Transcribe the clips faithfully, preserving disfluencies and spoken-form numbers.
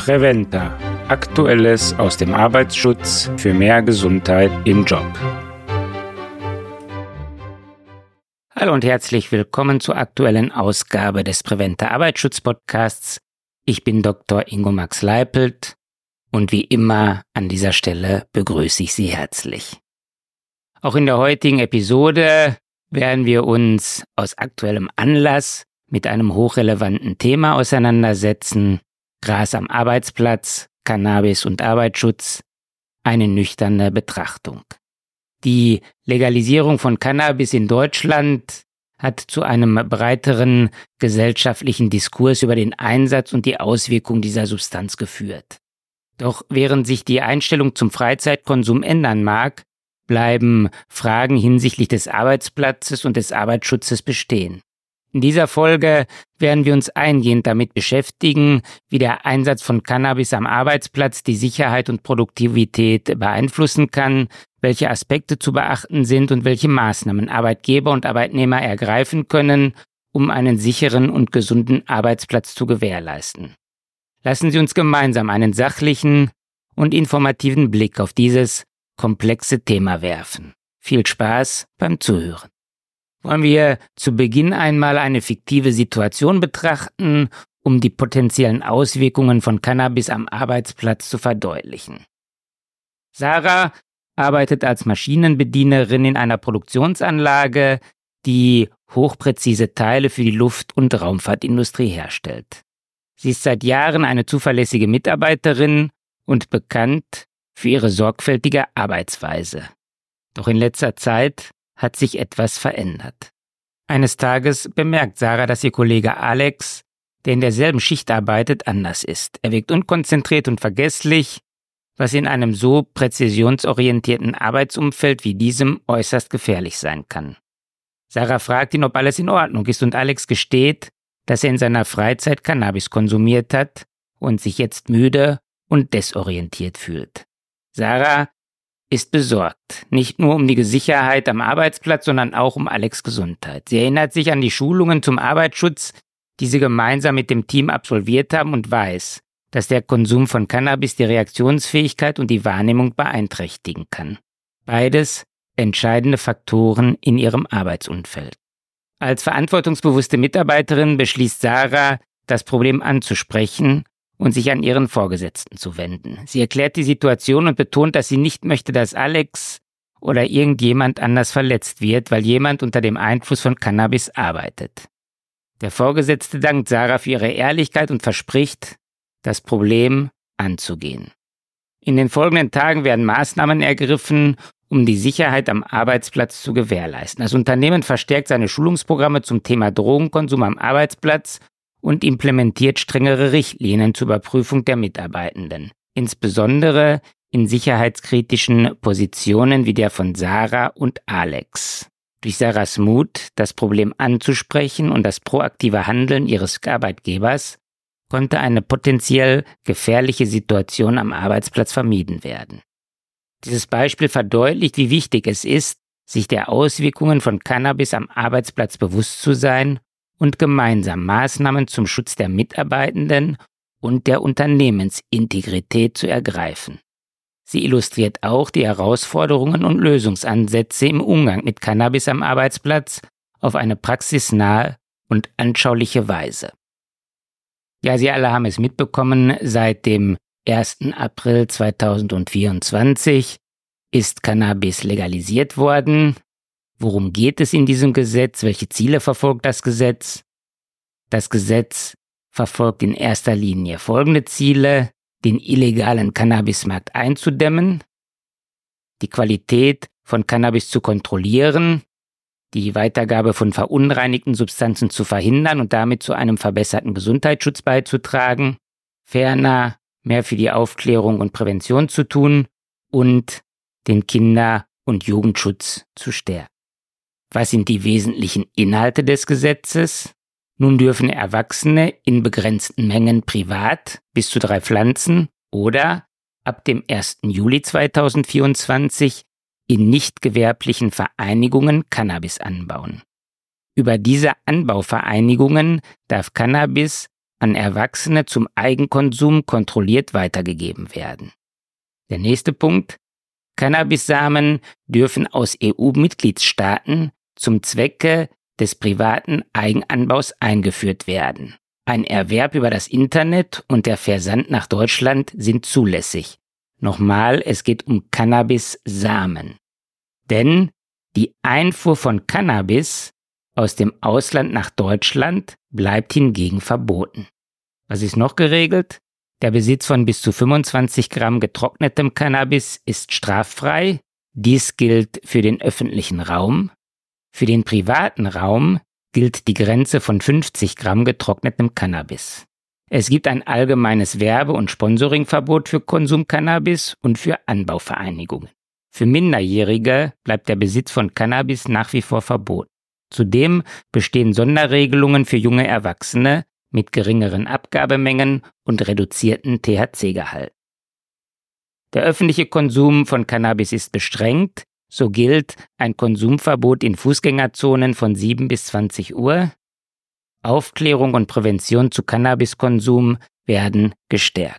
Preventa. Aktuelles aus dem Arbeitsschutz für mehr Gesundheit im Job. Hallo und herzlich willkommen zur aktuellen Ausgabe des Preventa Arbeitsschutz-Podcasts. Ich bin Doktor Ingo Max Leipelt und wie immer an dieser Stelle begrüße ich Sie herzlich. Auch in der heutigen Episode werden wir uns aus aktuellem Anlass mit einem hochrelevanten Thema auseinandersetzen: Gras am Arbeitsplatz, Cannabis und Arbeitsschutz, eine nüchterne Betrachtung. Die Legalisierung von Cannabis in Deutschland hat zu einem breiteren gesellschaftlichen Diskurs über den Einsatz und die Auswirkungen dieser Substanz geführt. Doch während sich die Einstellung zum Freizeitkonsum ändern mag, bleiben Fragen hinsichtlich des Arbeitsplatzes und des Arbeitsschutzes bestehen. In dieser Folge werden wir uns eingehend damit beschäftigen, wie der Einsatz von Cannabis am Arbeitsplatz die Sicherheit und Produktivität beeinflussen kann, welche Aspekte zu beachten sind und welche Maßnahmen Arbeitgeber und Arbeitnehmer ergreifen können, um einen sicheren und gesunden Arbeitsplatz zu gewährleisten. Lassen Sie uns gemeinsam einen sachlichen und informativen Blick auf dieses komplexe Thema werfen. Viel Spaß beim Zuhören. Wollen wir zu Beginn einmal eine fiktive Situation betrachten, um die potenziellen Auswirkungen von Cannabis am Arbeitsplatz zu verdeutlichen. Sarah arbeitet als Maschinenbedienerin in einer Produktionsanlage, die hochpräzise Teile für die Luft- und Raumfahrtindustrie herstellt. Sie ist seit Jahren eine zuverlässige Mitarbeiterin und bekannt für ihre sorgfältige Arbeitsweise. Doch in letzter Zeit hat sich etwas verändert. Eines Tages bemerkt Sarah, dass ihr Kollege Alex, der in derselben Schicht arbeitet, anders ist. Er wirkt unkonzentriert und vergesslich, was in einem so präzisionsorientierten Arbeitsumfeld wie diesem äußerst gefährlich sein kann. Sarah fragt ihn, ob alles in Ordnung ist, und Alex gesteht, dass er in seiner Freizeit Cannabis konsumiert hat und sich jetzt müde und desorientiert fühlt. Sarah ist besorgt, nicht nur um die Sicherheit am Arbeitsplatz, sondern auch um Alex' Gesundheit. Sie erinnert sich an die Schulungen zum Arbeitsschutz, die sie gemeinsam mit dem Team absolviert haben, und weiß, dass der Konsum von Cannabis die Reaktionsfähigkeit und die Wahrnehmung beeinträchtigen kann. Beides entscheidende Faktoren in ihrem Arbeitsumfeld. Als verantwortungsbewusste Mitarbeiterin beschließt Sarah, das Problem anzusprechen und sich an ihren Vorgesetzten zu wenden. Sie erklärt die Situation und betont, dass sie nicht möchte, dass Alex oder irgendjemand anders verletzt wird, weil jemand unter dem Einfluss von Cannabis arbeitet. Der Vorgesetzte dankt Sarah für ihre Ehrlichkeit und verspricht, das Problem anzugehen. In den folgenden Tagen werden Maßnahmen ergriffen, um die Sicherheit am Arbeitsplatz zu gewährleisten. Das Unternehmen verstärkt seine Schulungsprogramme zum Thema Drogenkonsum am Arbeitsplatz und implementiert strengere Richtlinien zur Überprüfung der Mitarbeitenden, insbesondere in sicherheitskritischen Positionen wie der von Sarah und Alex. Durch Sarahs Mut, das Problem anzusprechen, und das proaktive Handeln ihres Arbeitgebers konnte eine potenziell gefährliche Situation am Arbeitsplatz vermieden werden. Dieses Beispiel verdeutlicht, wie wichtig es ist, sich der Auswirkungen von Cannabis am Arbeitsplatz bewusst zu sein und gemeinsam Maßnahmen zum Schutz der Mitarbeitenden und der Unternehmensintegrität zu ergreifen. Sie illustriert auch die Herausforderungen und Lösungsansätze im Umgang mit Cannabis am Arbeitsplatz auf eine praxisnahe und anschauliche Weise. Ja, Sie alle haben es mitbekommen, seit dem ersten April zweitausendvierundzwanzig ist Cannabis legalisiert worden. Worum geht es in diesem Gesetz? Welche Ziele verfolgt das Gesetz? Das Gesetz verfolgt in erster Linie folgende Ziele: den illegalen Cannabismarkt einzudämmen, die Qualität von Cannabis zu kontrollieren, die Weitergabe von verunreinigten Substanzen zu verhindern und damit zu einem verbesserten Gesundheitsschutz beizutragen, ferner mehr für die Aufklärung und Prävention zu tun und den Kinder- und Jugendschutz zu stärken. Was sind die wesentlichen Inhalte des Gesetzes? Nun dürfen Erwachsene in begrenzten Mengen privat bis zu drei Pflanzen oder ab dem ersten Juli zweitausendvierundzwanzig in nicht gewerblichen Vereinigungen Cannabis anbauen. Über diese Anbauvereinigungen darf Cannabis an Erwachsene zum Eigenkonsum kontrolliert weitergegeben werden. Der nächste Punkt: Cannabissamen dürfen aus E U-Mitgliedstaaten zum Zwecke des privaten Eigenanbaus eingeführt werden. Ein Erwerb über das Internet und der Versand nach Deutschland sind zulässig. Nochmal, es geht um Cannabissamen. Denn die Einfuhr von Cannabis aus dem Ausland nach Deutschland bleibt hingegen verboten. Was ist noch geregelt? Der Besitz von bis zu fünfundzwanzig Gramm getrocknetem Cannabis ist straffrei. Dies gilt für den öffentlichen Raum. Für den privaten Raum gilt die Grenze von fünfzig Gramm getrocknetem Cannabis. Es gibt ein allgemeines Werbe- und Sponsoringverbot für Konsumcannabis und für Anbauvereinigungen. Für Minderjährige bleibt der Besitz von Cannabis nach wie vor verboten. Zudem bestehen Sonderregelungen für junge Erwachsene mit geringeren Abgabemengen und reduzierten T H C-Gehalt. Der öffentliche Konsum von Cannabis ist beschränkt. So gilt ein Konsumverbot in Fußgängerzonen von sieben bis zwanzig Uhr. Aufklärung und Prävention zu Cannabiskonsum werden gestärkt.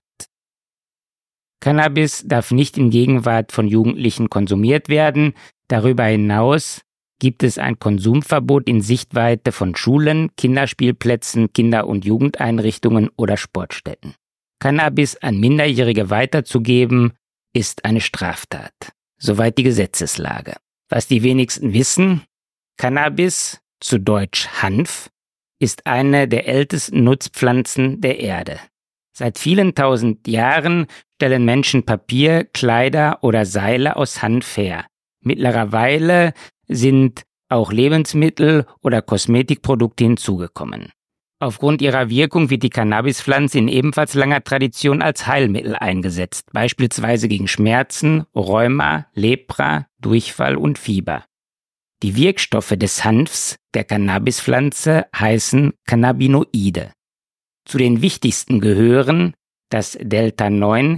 Cannabis darf nicht in Gegenwart von Jugendlichen konsumiert werden. Darüber hinaus gibt es ein Konsumverbot in Sichtweite von Schulen, Kinderspielplätzen, Kinder- und Jugendeinrichtungen oder Sportstätten. Cannabis an Minderjährige weiterzugeben, ist eine Straftat. Soweit die Gesetzeslage. Was die wenigsten wissen: Cannabis, zu Deutsch Hanf, ist eine der ältesten Nutzpflanzen der Erde. Seit vielen tausend Jahren stellen Menschen Papier, Kleider oder Seile aus Hanf her. Mittlerweile sind auch Lebensmittel oder Kosmetikprodukte hinzugekommen. Aufgrund ihrer Wirkung wird die Cannabispflanze in ebenfalls langer Tradition als Heilmittel eingesetzt, beispielsweise gegen Schmerzen, Rheuma, Lepra, Durchfall und Fieber. Die Wirkstoffe des Hanfs der Cannabispflanze heißen Cannabinoide. Zu den wichtigsten gehören das Delta neun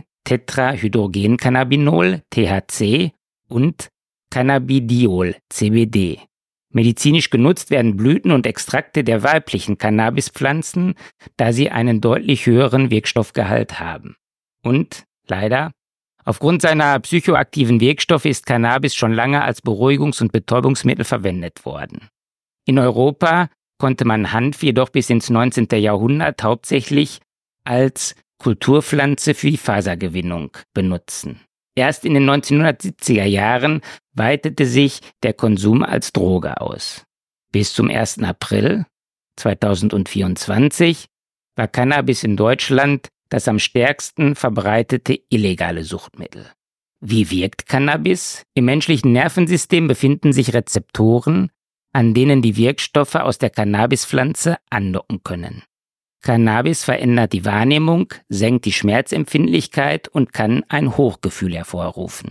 Tetrahydrogencannabinol T H C und Cannabidiol C B D. Medizinisch genutzt werden Blüten und Extrakte der weiblichen Cannabispflanzen, da sie einen deutlich höheren Wirkstoffgehalt haben. Und, leider, aufgrund seiner psychoaktiven Wirkstoffe ist Cannabis schon lange als Beruhigungs- und Betäubungsmittel verwendet worden. In Europa konnte man Hanf jedoch bis ins neunzehnten Jahrhundert hauptsächlich als Kulturpflanze für die Fasergewinnung benutzen. Erst in den neunzehnhundertsiebziger Jahren weitete sich der Konsum als Droge aus. Bis zum ersten April zweitausendvierundzwanzig war Cannabis in Deutschland das am stärksten verbreitete illegale Suchtmittel. Wie wirkt Cannabis? Im menschlichen Nervensystem befinden sich Rezeptoren, an denen die Wirkstoffe aus der Cannabispflanze andocken können. Cannabis verändert die Wahrnehmung, senkt die Schmerzempfindlichkeit und kann ein Hochgefühl hervorrufen.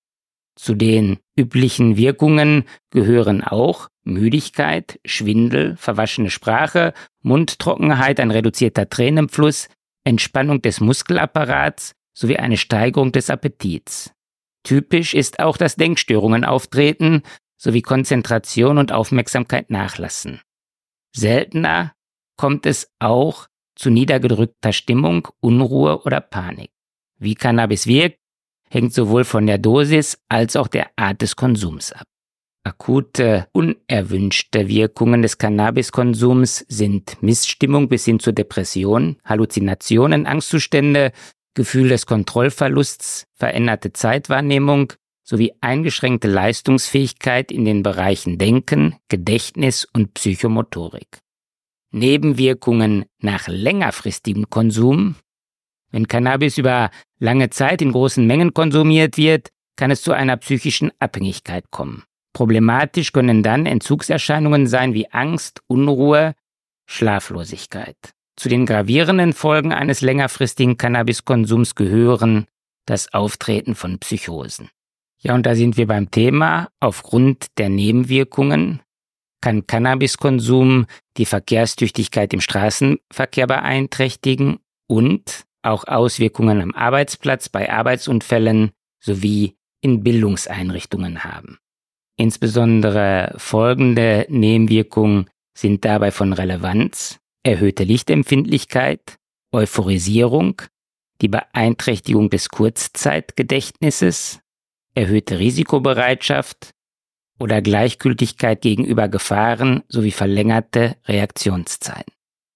Zu den üblichen Wirkungen gehören auch Müdigkeit, Schwindel, verwaschene Sprache, Mundtrockenheit, ein reduzierter Tränenfluss, Entspannung des Muskelapparats sowie eine Steigerung des Appetits. Typisch ist auch, dass Denkstörungen auftreten sowie Konzentration und Aufmerksamkeit nachlassen. Seltener kommt es auch zu niedergedrückter Stimmung, Unruhe oder Panik. Wie Cannabis wirkt, hängt sowohl von der Dosis als auch der Art des Konsums ab. Akute, unerwünschte Wirkungen des Cannabiskonsums sind Missstimmung bis hin zur Depression, Halluzinationen, Angstzustände, Gefühl des Kontrollverlusts, veränderte Zeitwahrnehmung sowie eingeschränkte Leistungsfähigkeit in den Bereichen Denken, Gedächtnis und Psychomotorik. Nebenwirkungen nach längerfristigem Konsum: Wenn Cannabis über lange Zeit in großen Mengen konsumiert wird, kann es zu einer psychischen Abhängigkeit kommen. Problematisch können dann Entzugserscheinungen sein wie Angst, Unruhe, Schlaflosigkeit. Zu den gravierenden Folgen eines längerfristigen Cannabiskonsums gehören das Auftreten von Psychosen. Ja, und da sind wir beim Thema. Aufgrund der Nebenwirkungen kann Cannabiskonsum die Verkehrstüchtigkeit im Straßenverkehr beeinträchtigen und auch Auswirkungen am Arbeitsplatz, bei Arbeitsunfällen sowie in Bildungseinrichtungen haben. Insbesondere folgende Nebenwirkungen sind dabei von Relevanz. erhöhte Lichtempfindlichkeit, Euphorisierung, die Beeinträchtigung des Kurzzeitgedächtnisses, erhöhte Risikobereitschaft oder Gleichgültigkeit gegenüber Gefahren sowie verlängerte Reaktionszeiten.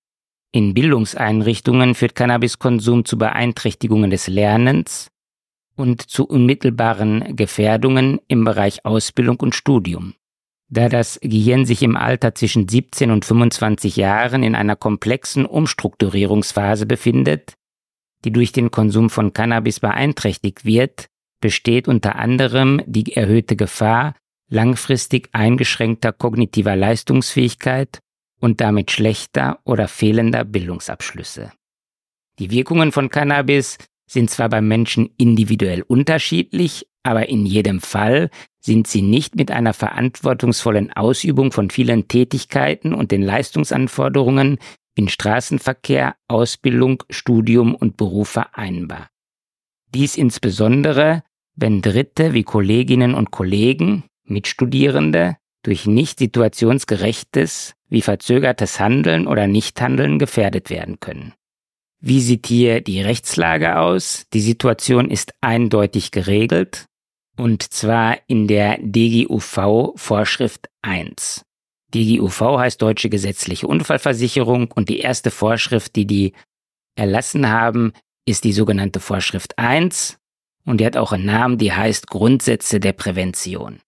In Bildungseinrichtungen führt Cannabiskonsum zu Beeinträchtigungen des Lernens und zu unmittelbaren Gefährdungen im Bereich Ausbildung und Studium. Da das Gehirn sich im Alter zwischen siebzehn und fünfundzwanzig Jahren in einer komplexen Umstrukturierungsphase befindet, die durch den Konsum von Cannabis beeinträchtigt wird, besteht unter anderem die erhöhte Gefahr langfristig eingeschränkter kognitiver Leistungsfähigkeit und damit schlechter oder fehlender Bildungsabschlüsse. Die Wirkungen von Cannabis sind zwar beim Menschen individuell unterschiedlich, aber in jedem Fall sind sie nicht mit einer verantwortungsvollen Ausübung von vielen Tätigkeiten und den Leistungsanforderungen in Straßenverkehr, Ausbildung, Studium und Beruf vereinbar. Dies insbesondere, wenn Dritte wie Kolleginnen und Kollegen, Mitstudierende, durch nicht situationsgerechtes wie verzögertes Handeln oder Nichthandeln gefährdet werden können. Wie sieht hier die Rechtslage aus? Die Situation ist eindeutig geregelt, und zwar in der D G U V-Vorschrift eins. D G U V heißt Deutsche Gesetzliche Unfallversicherung, und die erste Vorschrift, die die erlassen haben, ist die sogenannte Vorschrift eins, und die hat auch einen Namen, die heißt Grundsätze der Prävention.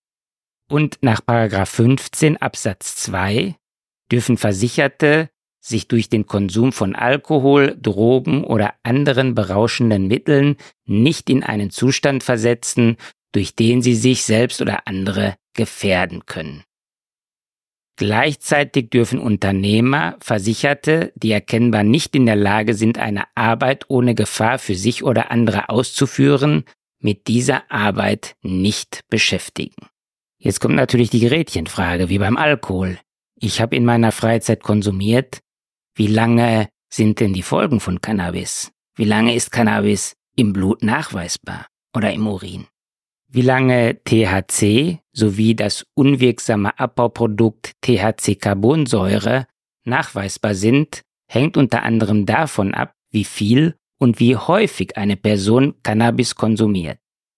Und nach Paragraph fünfzehn Absatz zwei dürfen Versicherte sich durch den Konsum von Alkohol, Drogen oder anderen berauschenden Mitteln nicht in einen Zustand versetzen, durch den sie sich selbst oder andere gefährden können. Gleichzeitig dürfen Unternehmer, Versicherte, die erkennbar nicht in der Lage sind, eine Arbeit ohne Gefahr für sich oder andere auszuführen, mit dieser Arbeit nicht beschäftigen. Jetzt kommt natürlich die Gretchenfrage, wie beim Alkohol. Ich habe in meiner Freizeit konsumiert. Wie lange sind denn die Folgen von Cannabis? Wie lange ist Cannabis im Blut nachweisbar oder im Urin? Wie lange T H C sowie das unwirksame Abbauprodukt T H C-Carbonsäure nachweisbar sind, hängt unter anderem davon ab, wie viel und wie häufig eine Person Cannabis konsumiert.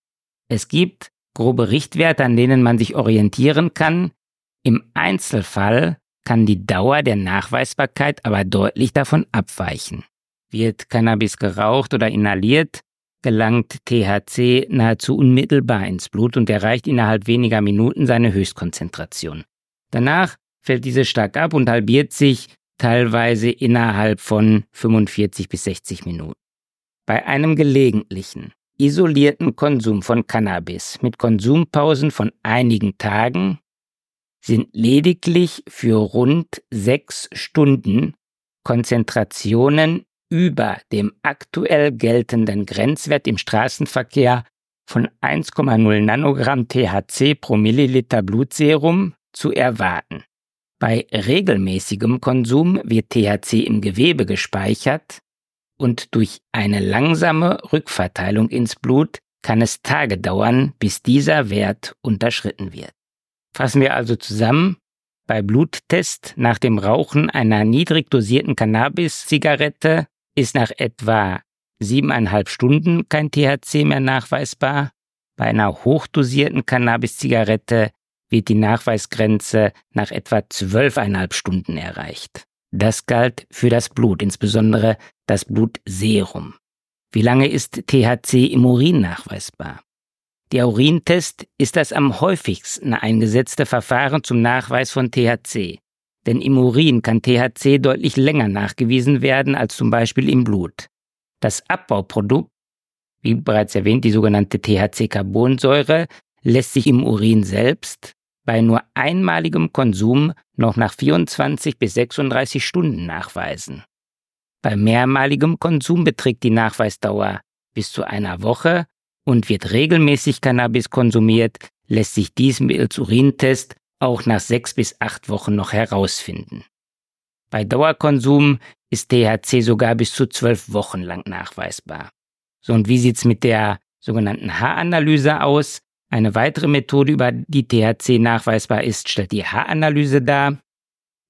Es gibt grobe Richtwerte, an denen man sich orientieren kann. Im Einzelfall kann die Dauer der Nachweisbarkeit aber deutlich davon abweichen. Wird Cannabis geraucht oder inhaliert, gelangt T H C nahezu unmittelbar ins Blut und erreicht innerhalb weniger Minuten seine Höchstkonzentration. Danach fällt diese stark ab und halbiert sich teilweise innerhalb von fünfundvierzig bis sechzig Minuten. Bei einem gelegentlichen, isolierten Konsum von Cannabis mit Konsumpausen von einigen Tagen sind lediglich für rund sechs Stunden Konzentrationen über dem aktuell geltenden Grenzwert im Straßenverkehr von eins Komma null Nanogramm T H C pro Milliliter Blutserum zu erwarten. Bei regelmäßigem Konsum wird T H C im Gewebe gespeichert und durch eine langsame Rückverteilung ins Blut kann es Tage dauern, bis dieser Wert unterschritten wird. Fassen wir also zusammen: Bei Bluttest nach dem Rauchen einer niedrig dosierten Cannabis-Zigarette ist nach etwa siebeneinhalb Stunden kein T H C mehr nachweisbar. Bei einer hochdosierten Cannabis-Zigarette wird die Nachweisgrenze nach etwa zwölfeinhalb Stunden erreicht. Das galt für das Blut, insbesondere das Blutserum. Wie lange ist T H C im Urin nachweisbar? Der Urintest ist das am häufigsten eingesetzte Verfahren zum Nachweis von T H C. Denn im Urin kann T H C deutlich länger nachgewiesen werden als zum Beispiel im Blut. Das Abbauprodukt, wie bereits erwähnt, die sogenannte T H C-Carbonsäure, lässt sich im Urin selbst bei nur einmaligem Konsum noch nach vierundzwanzig bis sechsunddreißig Stunden nachweisen. Bei mehrmaligem Konsum beträgt die Nachweisdauer bis zu einer Woche und wird regelmäßig Cannabis konsumiert, lässt sich dies mittels Urintest auch nach sechs bis acht Wochen noch herausfinden. Bei Dauerkonsum ist T H C sogar bis zu zwölf Wochen lang nachweisbar. So, und wie sieht's mit der sogenannten Haaranalyse aus? Eine weitere Methode, über die T H C nachweisbar ist, stellt die Haaranalyse dar.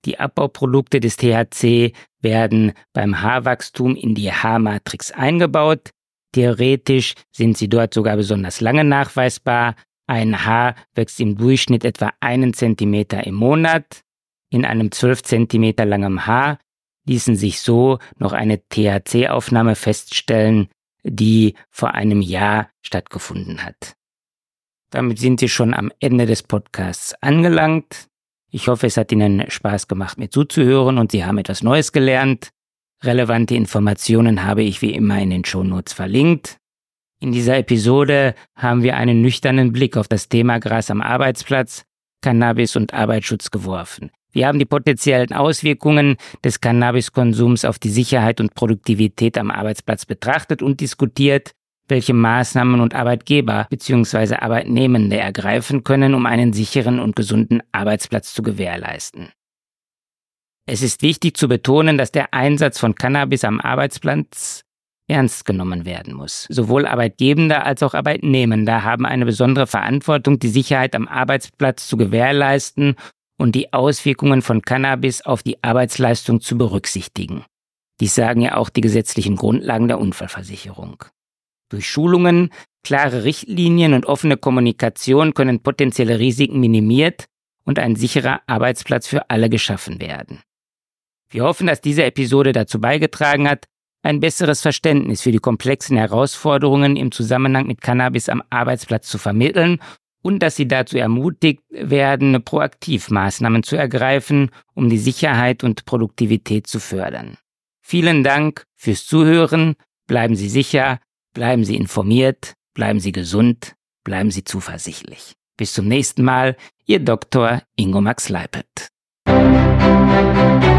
Die Abbauprodukte des T H C werden beim Haarwachstum in die Haarmatrix eingebaut. Theoretisch sind sie dort sogar besonders lange nachweisbar. Ein Haar wächst im Durchschnitt etwa einen Zentimeter im Monat. In einem zwölf Zentimeter langen Haar ließen sich so noch eine T H C-Aufnahme feststellen, die vor einem Jahr stattgefunden hat. Damit sind Sie schon am Ende des Podcasts angelangt. Ich hoffe, es hat Ihnen Spaß gemacht, mir zuzuhören und Sie haben etwas Neues gelernt. Relevante Informationen habe ich wie immer in den Shownotes verlinkt. In dieser Episode haben wir einen nüchternen Blick auf das Thema Gras am Arbeitsplatz, Cannabis und Arbeitsschutz geworfen. Wir haben die potenziellen Auswirkungen des Cannabiskonsums auf die Sicherheit und Produktivität am Arbeitsplatz betrachtet und diskutiert, welche Maßnahmen und Arbeitgeber bzw. Arbeitnehmende ergreifen können, um einen sicheren und gesunden Arbeitsplatz zu gewährleisten. Es ist wichtig zu betonen, dass der Einsatz von Cannabis am Arbeitsplatz ernst genommen werden muss. Sowohl Arbeitgebende als auch Arbeitnehmende haben eine besondere Verantwortung, die Sicherheit am Arbeitsplatz zu gewährleisten und die Auswirkungen von Cannabis auf die Arbeitsleistung zu berücksichtigen. Dies sagen ja auch die gesetzlichen Grundlagen der Unfallversicherung. Durch Schulungen, klare Richtlinien und offene Kommunikation können potenzielle Risiken minimiert und ein sicherer Arbeitsplatz für alle geschaffen werden. Wir hoffen, dass diese Episode dazu beigetragen hat, ein besseres Verständnis für die komplexen Herausforderungen im Zusammenhang mit Cannabis am Arbeitsplatz zu vermitteln und dass Sie dazu ermutigt werden, proaktiv Maßnahmen zu ergreifen, um die Sicherheit und Produktivität zu fördern. Vielen Dank fürs Zuhören, bleiben Sie sicher, bleiben Sie informiert, bleiben Sie gesund, bleiben Sie zuversichtlich. Bis zum nächsten Mal, Ihr Doktor Ingo Max Leipelt.